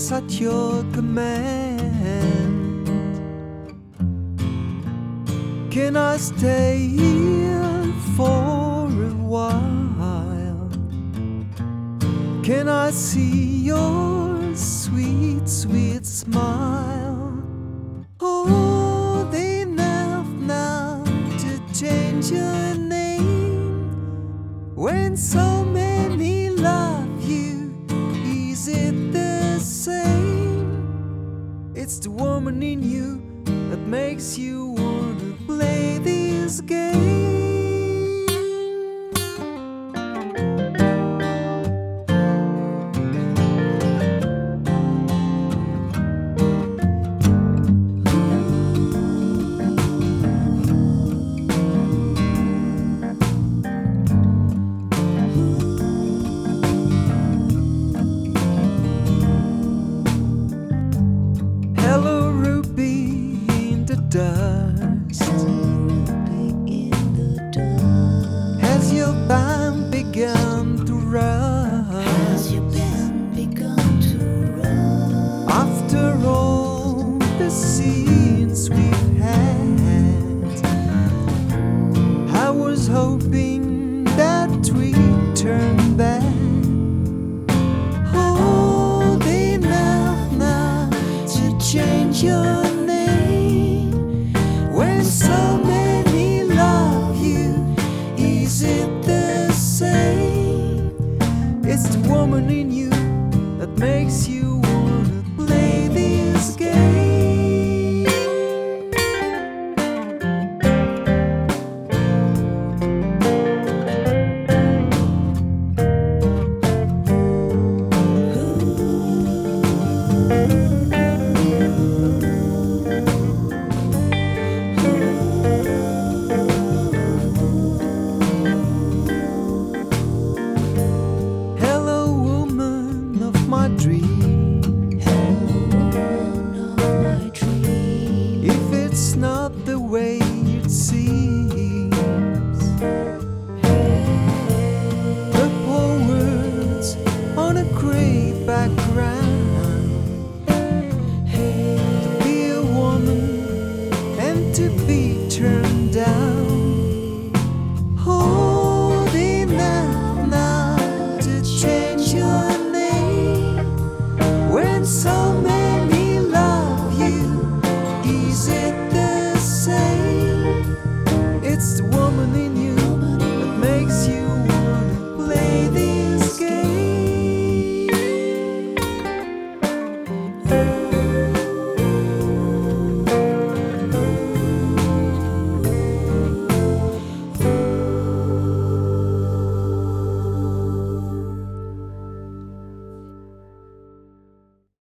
always at your command. Can I stay here for a while? Can I see your sweet, sweet smile? Oh, enough now to change your name. When so many love you, is it the same? It's the woman in you that makes you wanna play this game. Hello, Ruby in the dust. Has your band begun to rust? After all the scenes we've had, I was hoping